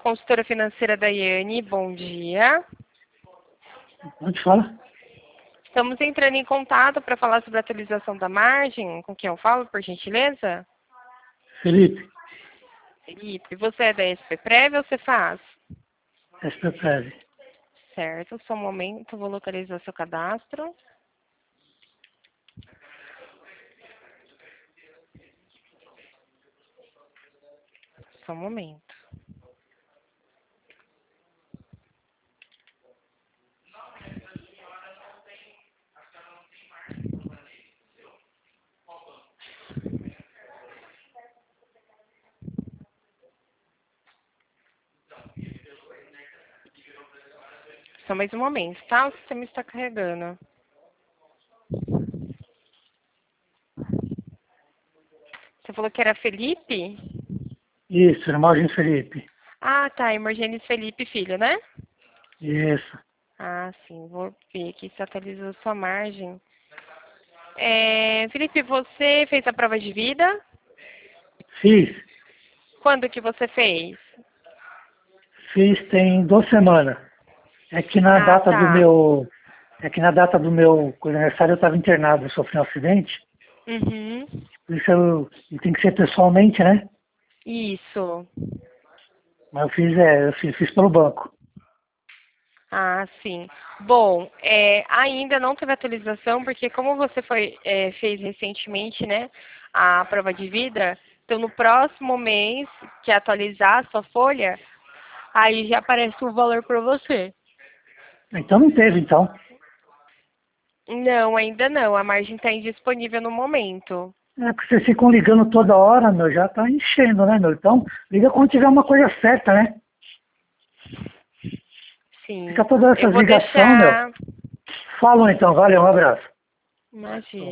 consultora financeira Daiane, bom dia. Onde fala? Estamos entrando em contato para falar sobre a atualização da margem. Com quem eu falo, por gentileza? Felipe, Felipe, você é da SP Prévia ou você faz? SPPR. Certo, só um momento, vou localizar seu cadastro. Só um momento. Só mais um momento, tá? O sistema está carregando. Você falou que era Felipe? Isso, Irmãozinho Felipe. Ah, tá. Emergênis Felipe Filho, né? Isso. Ah, sim. Vou ver aqui se atualizou sua margem. Felipe, você fez a prova de vida? Fiz. Quando que você fez? Fiz tem 2 semanas. É que na Ah, data do tá. meu. É que na data do meu aniversário eu estava internado, eu sofri um acidente. Uhum. Por isso eu tenho que ser pessoalmente, né? Isso. Mas eu fiz pelo banco. Ah, sim. Bom, ainda não teve atualização, porque como você fez recentemente, né, a prova de vida, então no próximo mês que atualizar a sua folha, aí já aparece o valor para você. Então não teve, então. Não, ainda não. A margem está indisponível no momento. É porque vocês ficam ligando toda hora, meu, já tá enchendo, né, meu? Então, liga quando tiver uma coisa certa, né? Sim. Fica todas Eu essas vou ligações, meu. deixar. Falam então, valeu, um abraço. Imagina.